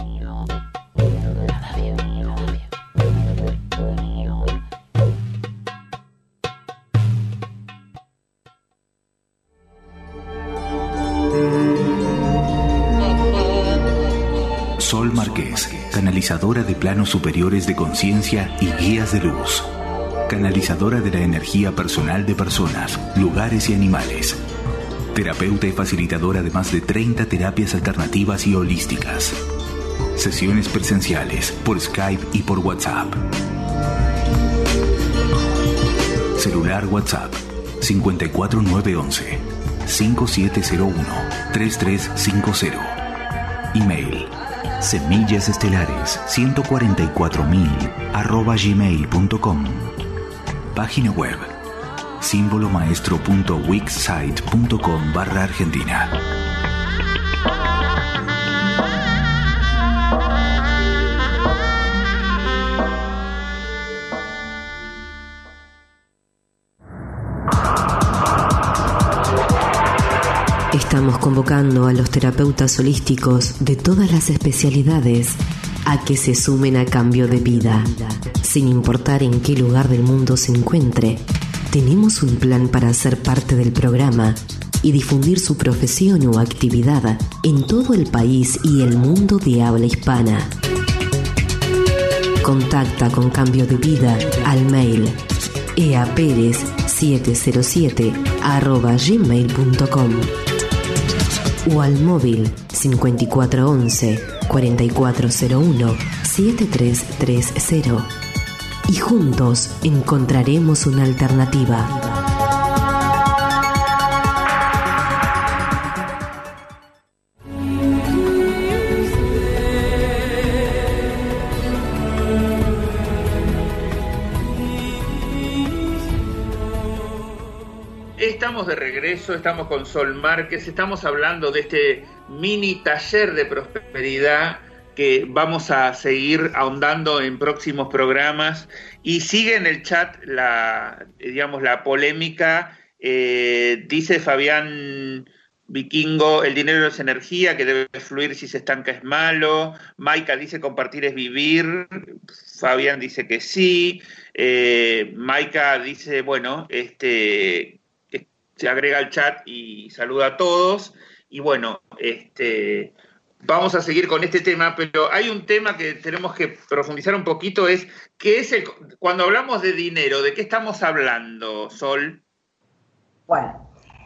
Sol Marqués, canalizadora de planos superiores de conciencia y guías de luz. Canalizadora de la energía personal de personas, lugares y animales. Terapeuta y facilitadora de más de treinta terapias alternativas y holísticas. Sesiones presenciales por Skype y por WhatsApp. Celular WhatsApp cincuenta y cuatro nueve once cinco siete cero uno tres tres cinco cero. Email semillas estelares ciento cuarenta y cuatro mil arroba gmail punto com. Página web símbolomaestro.wixsite punto com barra Argentina. Estamos convocando a los terapeutas holísticos de todas las especialidades a que se sumen a Cambio de Vida. Sin importar en qué lugar del mundo se encuentre, tenemos un plan para ser parte del programa y difundir su profesión o actividad en todo el país y el mundo de habla hispana. Contacta con Cambio de Vida al mail eaperez siete cero siete arroba gmail punto com o al móvil cincuenta y cuatro once cuarenta y cuatro cero uno siete tres tres cero, y juntos encontraremos una alternativa. Estamos de regreso, estamos con Sol Márquez, estamos hablando de este mini taller de prosperidad que vamos a seguir ahondando en próximos programas, y sigue en el chat la, digamos, la polémica. Eh, dice Fabián Vikingo, el dinero es energía, que debe fluir, si se estanca es malo. Maika dice compartir es vivir. Fabián dice que sí. Eh, Maika dice, bueno, este... se agrega al chat y saluda a todos. Y bueno, este, vamos a seguir con este tema, pero hay un tema que tenemos que profundizar un poquito, es ¿qué es el, cuando hablamos de dinero, de qué estamos hablando, Sol? Bueno,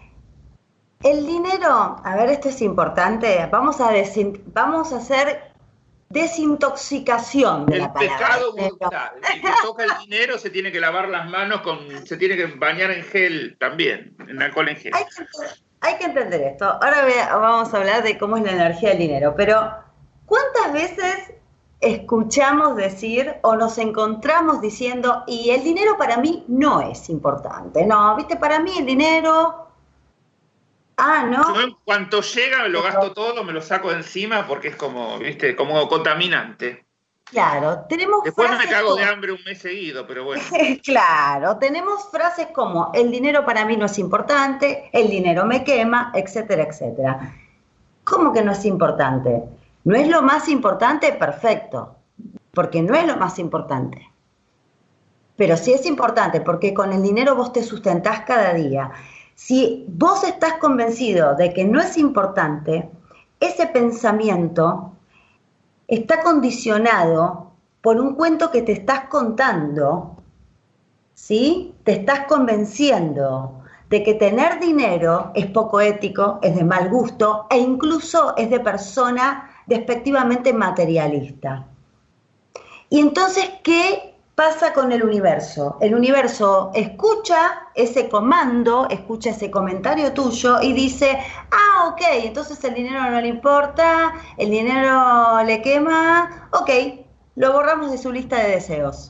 el dinero, a ver, esto es importante, vamos a, desin, vamos a hacer desintoxicación de el la palabra. Pecado mortal. El que toca el dinero se tiene que lavar las manos, con, se tiene que bañar en gel también, en alcohol en gel. Hay que, hay que entender esto. Ahora vamos a hablar de cómo es la energía del dinero, pero ¿cuántas veces escuchamos decir o nos encontramos diciendo, y el dinero para mí no es importante? No, viste, para mí el dinero... Ah, ¿no? Yo en cuanto llega me lo gasto todo, me lo saco de encima porque es como, viste, como contaminante. Claro, tenemos Después frases me cago como... de hambre un mes seguido, pero bueno. Claro, tenemos frases como el dinero para mí no es importante, el dinero me quema, etcétera, etcétera. ¿Cómo que no es importante? ¿No es lo más importante? Perfecto, porque no es lo más importante. Pero sí es importante porque con el dinero vos te sustentás cada día. Si vos estás convencido de que no es importante, ese pensamiento está condicionado por un cuento que te estás contando, ¿sí? Te estás convenciendo de que tener dinero es poco ético, es de mal gusto e incluso es de persona despectivamente materialista. Y entonces, ¿qué pasa con el universo. El universo escucha ese comando, escucha ese comentario tuyo y dice, ah, ok, entonces el dinero no le importa, el dinero le quema, ok, lo borramos de su lista de deseos.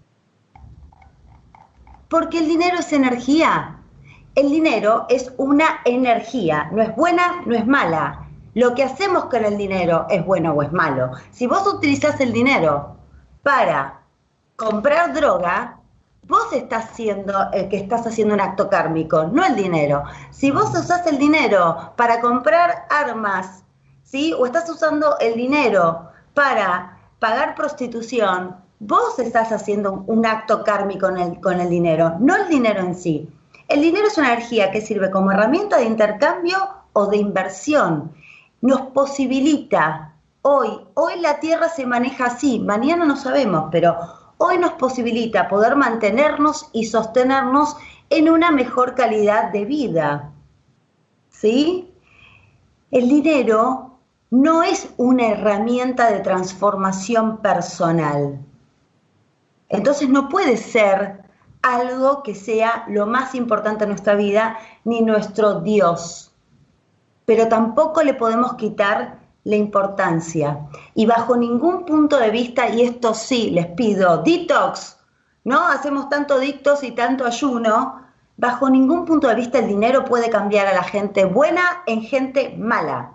Porque el dinero es energía. El dinero es una energía, no es buena, no es mala. Lo que hacemos con el dinero es bueno o es malo. Si vos utilizás el dinero para comprar droga, vos estás siendo el que estás haciendo un acto kármico, no el dinero. Si vos usás el dinero para comprar armas, ¿sí? O estás usando el dinero para pagar prostitución, vos estás haciendo un acto kármico con el, con el dinero, no el dinero en sí. El dinero es una energía que sirve como herramienta de intercambio o de inversión. Nos posibilita, hoy, hoy la Tierra se maneja así, mañana no sabemos, pero hoy nos posibilita poder mantenernos y sostenernos en una mejor calidad de vida. ¿Sí? El dinero no es una herramienta de transformación personal. Entonces no puede ser algo que sea lo más importante en nuestra vida, ni nuestro Dios. Pero tampoco le podemos quitar la importancia. Y bajo ningún punto de vista, y esto sí, les pido, detox, ¿no? Hacemos tanto detox y tanto ayuno, bajo ningún punto de vista el dinero puede cambiar a la gente buena en gente mala.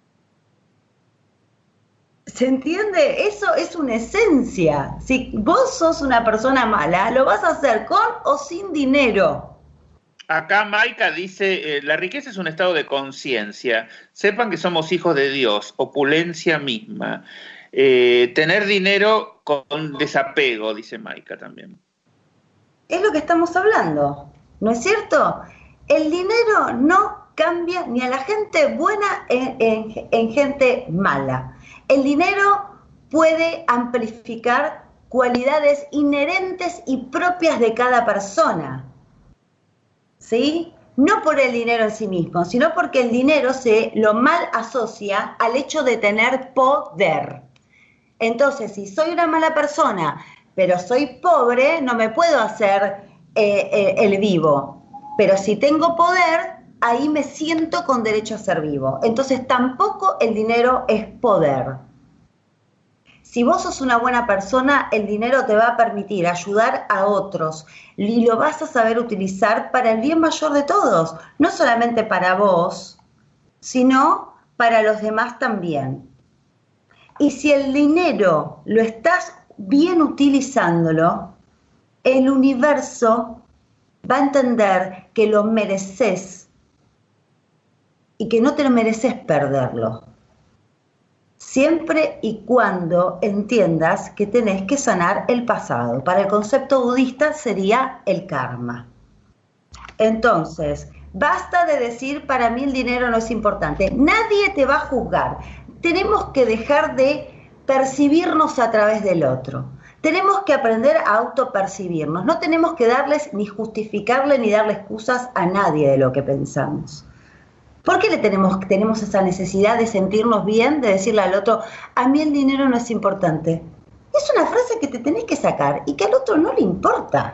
¿Se entiende? Eso es una esencia. Si vos sos una persona mala, lo vas a hacer con o sin dinero. Acá Maika dice, eh, la riqueza es un estado de conciencia. Sepan que somos hijos de Dios, opulencia misma. Eh, tener dinero con desapego, dice Maika también. Es lo que estamos hablando, ¿no es cierto? El dinero no cambia ni a la gente buena en, en, en gente mala. El dinero puede amplificar cualidades inherentes y propias de cada persona. ¿Sí? No por el dinero en sí mismo, sino porque el dinero se lo mal asocia al hecho de tener poder. Entonces, si soy una mala persona, pero soy pobre, no me puedo hacer eh, eh, el vivo. Pero si tengo poder, ahí me siento con derecho a ser vivo. Entonces, tampoco el dinero es poder. Si vos sos una buena persona, el dinero te va a permitir ayudar a otros y lo vas a saber utilizar para el bien mayor de todos, no solamente para vos, sino para los demás también. Y si el dinero lo estás bien utilizándolo, el universo va a entender que lo mereces y que no te lo mereces perderlo. Siempre y cuando entiendas que tenés que sanar el pasado. Para el concepto budista sería el karma. Entonces, basta de decir, para mí el dinero no es importante. Nadie te va a juzgar. Tenemos que dejar de percibirnos a través del otro. Tenemos que aprender a autopercibirnos. No tenemos que darles ni justificarle ni darle excusas a nadie de lo que pensamos. ¿Por qué le tenemos, tenemos esa necesidad de sentirnos bien, de decirle al otro, a mí el dinero no es importante? Es una frase que te tenés que sacar y que al otro no le importa.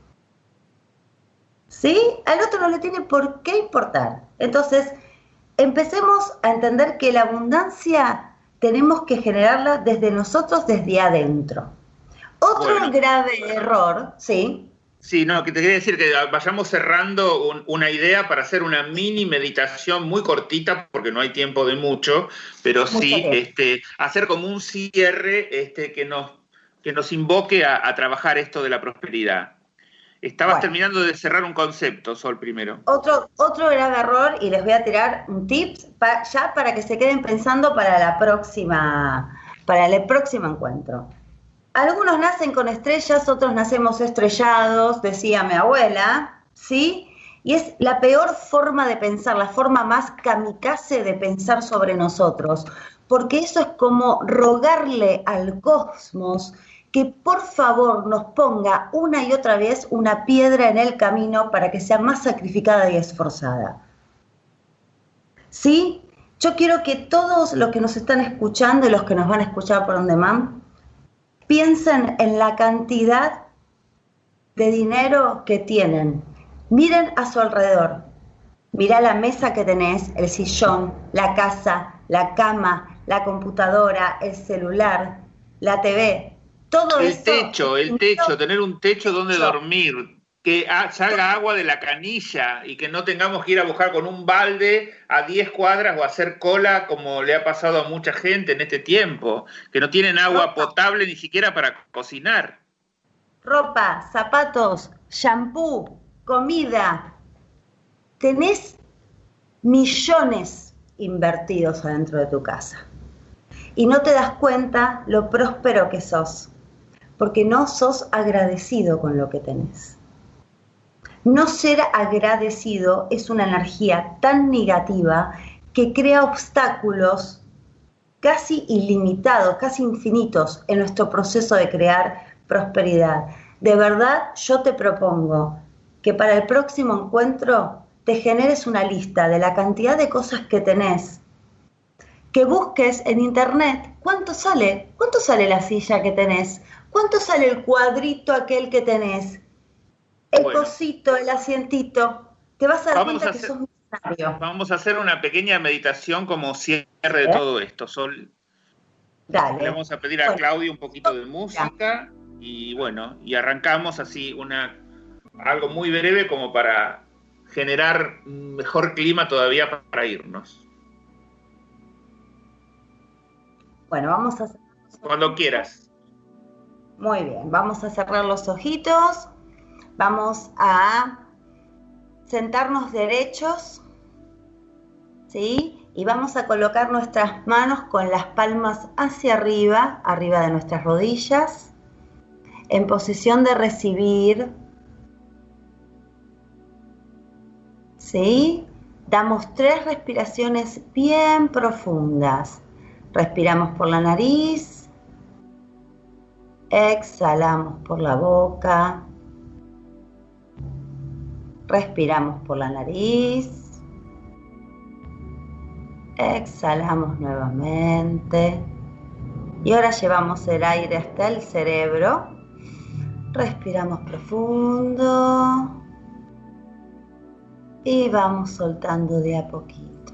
¿Sí? Al otro no le tiene por qué importar. Entonces, empecemos a entender que la abundancia tenemos que generarla desde nosotros, desde adentro. Otro bueno. grave error, ¿sí? Sí, no, que te quería decir que vayamos cerrando un, una idea para hacer una mini meditación muy cortita, porque no hay tiempo de mucho, pero Mucho sí este, hacer como un cierre este, que, nos, que nos invoque a, a trabajar esto de la prosperidad. Estabas bueno. terminando de cerrar un concepto, Sol, primero. Otro, otro grave error, y les voy a tirar un tips pa, ya para que se queden pensando para la próxima, para el próximo encuentro. Algunos nacen con estrellas, otros nacemos estrellados, decía mi abuela, ¿sí? Y es la peor forma de pensar, la forma más kamikaze de pensar sobre nosotros, porque eso es como rogarle al cosmos que por favor nos ponga una y otra vez una piedra en el camino para que sea más sacrificada y esforzada. ¿Sí? Yo quiero que todos los que nos están escuchando y los que nos van a escuchar por on demand Piensen en la cantidad de dinero que tienen. Miren a su alrededor. Mirá la mesa que tenés, el sillón, la casa, la cama, la computadora, el celular, la T V. Todo el eso. El techo, el techo, tener un techo donde yo. dormir. Que salga agua de la canilla y que no tengamos que ir a buscar con un balde a diez cuadras o hacer cola como le ha pasado a mucha gente en este tiempo, que no tienen agua ropa. potable ni siquiera para cocinar. Ropa, zapatos, shampoo, comida. Tenés millones invertidos adentro de tu casa y no te das cuenta lo próspero que sos, porque no sos agradecido con lo que tenés. No ser agradecido es una energía tan negativa que crea obstáculos casi ilimitados, casi infinitos en nuestro proceso de crear prosperidad. De verdad, yo te propongo que para el próximo encuentro te generes una lista de la cantidad de cosas que tenés, que busques en internet cuánto sale, cuánto sale la silla que tenés, cuánto sale el cuadrito aquel que tenés, el bueno, cosito, el asientito, te vas a dar cuenta a hacer, que sos millonario. Vamos a hacer una pequeña meditación como cierre de ¿Eh? todo esto. Sol. Dale. Le vamos a pedir a bueno, Claudia un poquito de música y bueno, y arrancamos así una algo muy breve como para generar un mejor clima todavía para irnos. Bueno, vamos a hacer... Cuando quieras. Muy bien, vamos a cerrar los ojitos. Vamos a sentarnos derechos, ¿sí? Y vamos a colocar nuestras manos con las palmas hacia arriba, arriba de nuestras rodillas, en posición de recibir, ¿sí? Damos tres respiraciones bien profundas. Respiramos por la nariz, exhalamos por la boca. Respiramos por la nariz, exhalamos nuevamente y ahora llevamos el aire hasta el cerebro, respiramos profundo y vamos soltando de a poquito.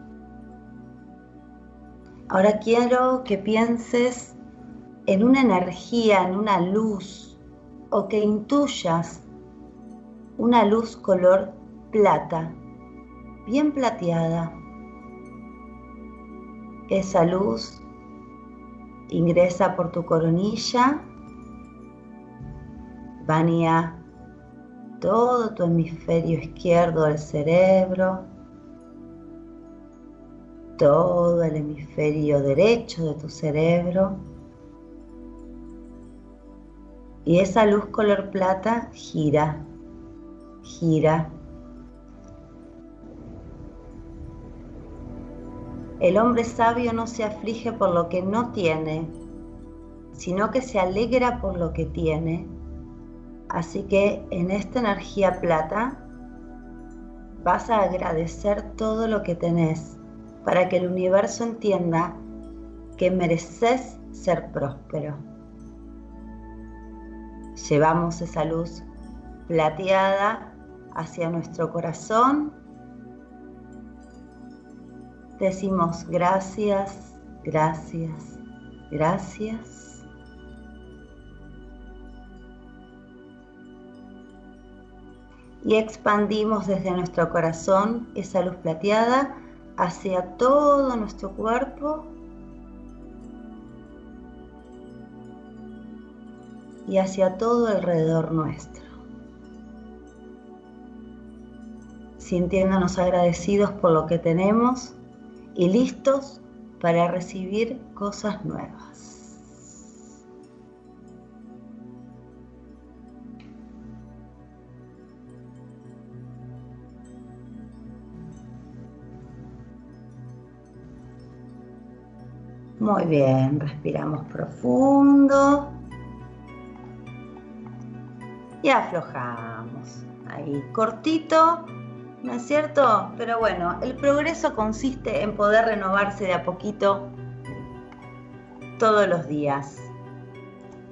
Ahora quiero que pienses en una energía, en una luz o que intuyas una luz color plata, bien plateada. Esa luz ingresa por tu coronilla, baña todo tu hemisferio izquierdo del cerebro, todo el hemisferio derecho de tu cerebro, y esa luz color plata gira. Gira. El hombre sabio no se aflige por lo que no tiene, sino que se alegra por lo que tiene. Así que en esta energía plata vas a agradecer todo lo que tenés para que el universo entienda que mereces ser próspero. Llevamos esa luz plateada hacia nuestro corazón, decimos gracias, gracias, gracias. Y expandimos desde nuestro corazón esa luz plateada hacia todo nuestro cuerpo y hacia todo alrededor nuestro, sintiéndonos agradecidos por lo que tenemos y listos para recibir cosas nuevas. Muy bien, respiramos profundo y aflojamos. Ahí, cortito, ¿no es cierto? Pero bueno, el progreso consiste en poder renovarse de a poquito todos los días.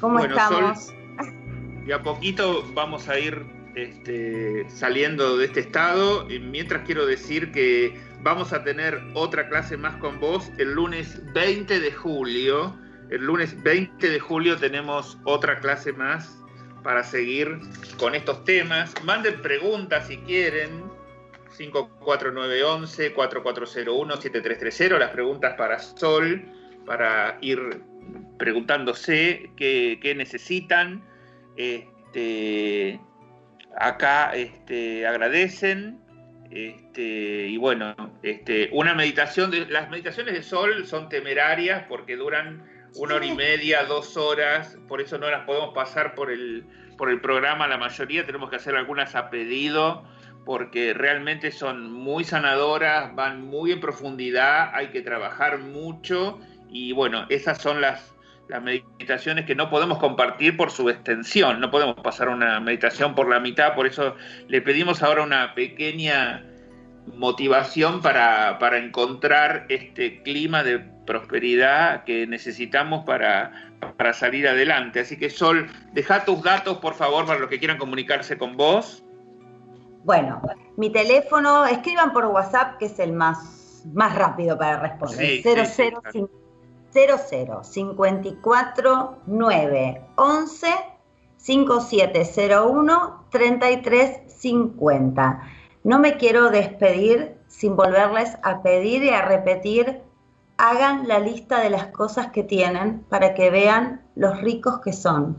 ¿Cómo bueno, estamos? Sol, de a poquito vamos a ir este, saliendo de este estado. Y mientras quiero decir que vamos a tener otra clase más con vos el lunes veinte de julio. El lunes veinte de julio tenemos otra clase más para seguir con estos temas. Manden preguntas si quieren. cinco cuatro nueve uno uno, cuatro cuatro cero uno, siete tres tres cero. Las preguntas para Sol, para ir preguntándose qué, qué necesitan. Este, acá este, agradecen. Este, y bueno, este, una meditación. De, las meditaciones de Sol son temerarias porque duran una hora y media, dos horas. Por eso no las podemos pasar por el, por el programa. La mayoría tenemos que hacer algunas a pedido, porque realmente son muy sanadoras, van muy en profundidad, hay que trabajar mucho. Y bueno, esas son las, las meditaciones que no podemos compartir por su extensión. No podemos pasar una meditación por la mitad, por eso le pedimos ahora una pequeña motivación para, para encontrar este clima de prosperidad que necesitamos para, para salir adelante. Así que, Sol, deja tus datos, por favor, para los que quieran comunicarse con vos. Bueno, mi teléfono, escriban por WhatsApp, que es el más, más rápido para responder. Sí, cero sí, cero sí, cero cero cinco cuatro nueve once cinco siete cero uno treinta y tres cincuenta. No me quiero despedir sin volverles a pedir y a repetir: hagan la lista de las cosas que tienen para que vean los ricos que son.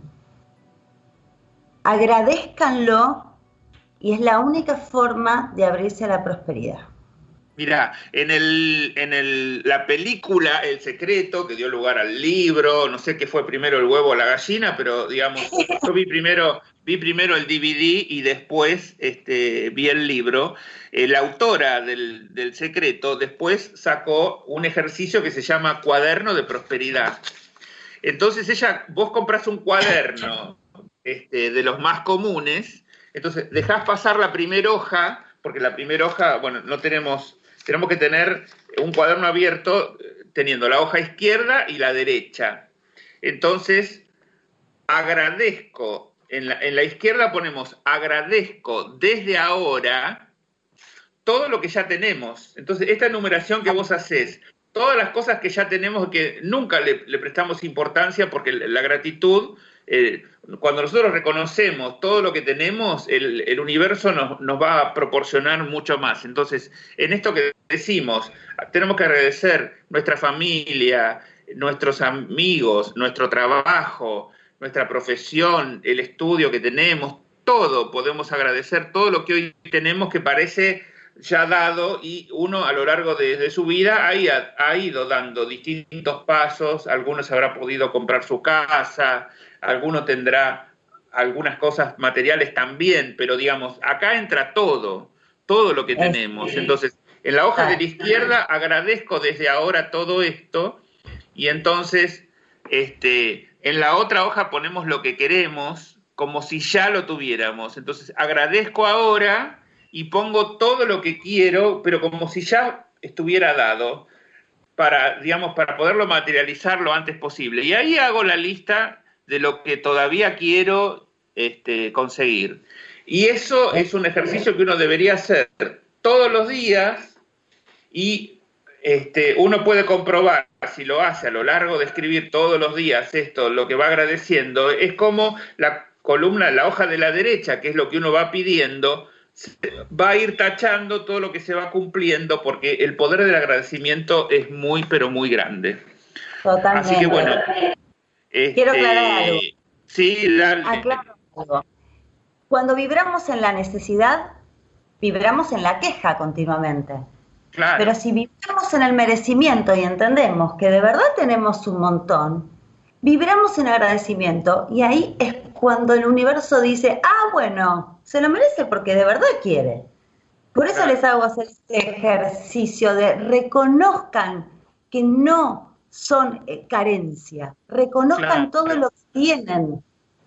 Agradézcanlo, y es la única forma de abrirse a la prosperidad. Mirá, en, el, en el, la película El Secreto, que dio lugar al libro, no sé qué fue primero, el huevo o la gallina, pero digamos, yo vi primero, vi primero el D V D y después este, vi el libro. Eh, la autora del, del Secreto después sacó un ejercicio que se llama Cuaderno de Prosperidad. Entonces ella, vos compras un cuaderno este, de los más comunes, entonces dejás pasar la primera hoja, porque la primera hoja, bueno, no tenemos... Tenemos que tener un cuaderno abierto teniendo la hoja izquierda y la derecha. Entonces, agradezco. En la, en la izquierda ponemos agradezco desde ahora todo lo que ya tenemos. Entonces, esta enumeración que vos hacés, todas las cosas que ya tenemos que nunca le, le prestamos importancia, porque la gratitud... Eh, cuando nosotros reconocemos todo lo que tenemos, el, el universo nos, nos va a proporcionar mucho más. Entonces, en esto que decimos, tenemos que agradecer nuestra familia, nuestros amigos, nuestro trabajo, nuestra profesión, el estudio que tenemos, todo podemos agradecer, todo lo que hoy tenemos que parece ya dado, y uno a lo largo de, de su vida ha, ha ido dando distintos pasos. Algunos habrá podido comprar su casa, alguno tendrá algunas cosas materiales también, pero digamos, acá entra todo, todo lo que tenemos. Entonces, en la hoja de la izquierda agradezco desde ahora todo esto, y entonces este, en la otra hoja ponemos lo que queremos, como si ya lo tuviéramos. Entonces, agradezco ahora y pongo todo lo que quiero, pero como si ya estuviera dado, para, digamos, para poderlo materializar lo antes posible. Y ahí hago la lista de lo que todavía quiero este, conseguir. Y eso es un ejercicio que uno debería hacer todos los días, y este, uno puede comprobar si lo hace a lo largo de escribir todos los días esto, lo que va agradeciendo. Es como la columna, la hoja de la derecha, que es lo que uno va pidiendo, va a ir tachando todo lo que se va cumpliendo, porque el poder del agradecimiento es muy, pero muy grande. Totalmente. Así que bueno... Este, Quiero aclarar algo. Sí, dale. Aclaro algo. Cuando vibramos en la necesidad, vibramos en la queja continuamente. Claro. Pero si vibramos en el merecimiento y entendemos que de verdad tenemos un montón, vibramos en agradecimiento, y ahí es cuando el universo dice: ah, bueno, se lo merece porque de verdad quiere. Por eso claro. les hago hacer este ejercicio de reconozcan que no son eh, carencia, reconozcan claro. todo lo que tienen.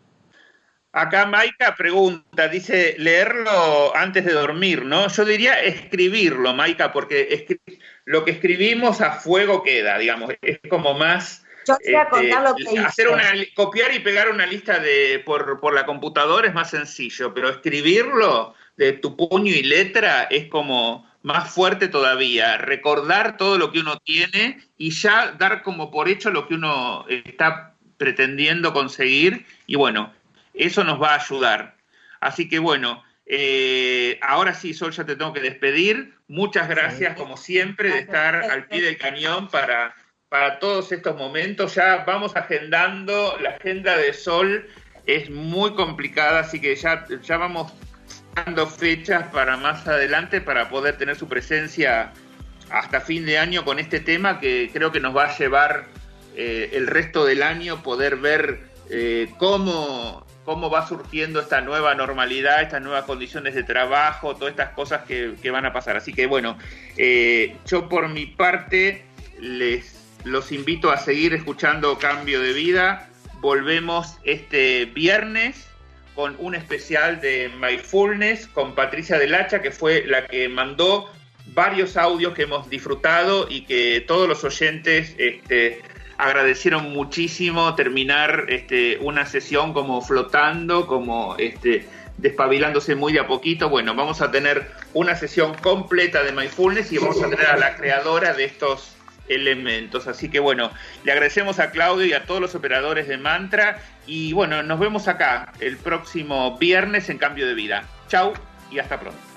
Acá Maika pregunta, dice, leerlo antes de dormir, ¿no? Yo diría escribirlo, Maika, porque escri- lo que escribimos a fuego queda, digamos, es como más, Yo quería contar lo que este, hacer una, copiar y pegar una lista de por, por la computadora es más sencillo, pero escribirlo de tu puño y letra es como más fuerte todavía. Recordar todo lo que uno tiene y ya dar como por hecho lo que uno está pretendiendo conseguir, y bueno, eso nos va a ayudar. Así que bueno, eh, ahora sí, Sol, ya te tengo que despedir. Muchas gracias, sí, como siempre, de estar al pie del cañón para, para todos estos momentos. Ya vamos agendando, la agenda de Sol es muy complicada, así que ya, ya vamos dando fechas para más adelante para poder tener su presencia hasta fin de año con este tema que creo que nos va a llevar eh, el resto del año, poder ver eh, cómo, cómo va surgiendo esta nueva normalidad, estas nuevas condiciones de trabajo, todas estas cosas que, que van a pasar. Así que bueno, eh, yo por mi parte les los invito a seguir escuchando Cambio de Vida. Volvemos este viernes con un especial de Mindfulness con Patricia Del Hacha, que fue la que mandó varios audios que hemos disfrutado y que todos los oyentes este, agradecieron muchísimo terminar este, una sesión como flotando, como este, despabilándose muy de a poquito. Bueno, vamos a tener una sesión completa de Mindfulness y vamos a tener a la creadora de estos elementos. Así que bueno, le agradecemos a Claudio y a todos los operadores de Mantra y bueno, nos vemos acá el próximo viernes en Cambio de Vida. Chau y hasta pronto.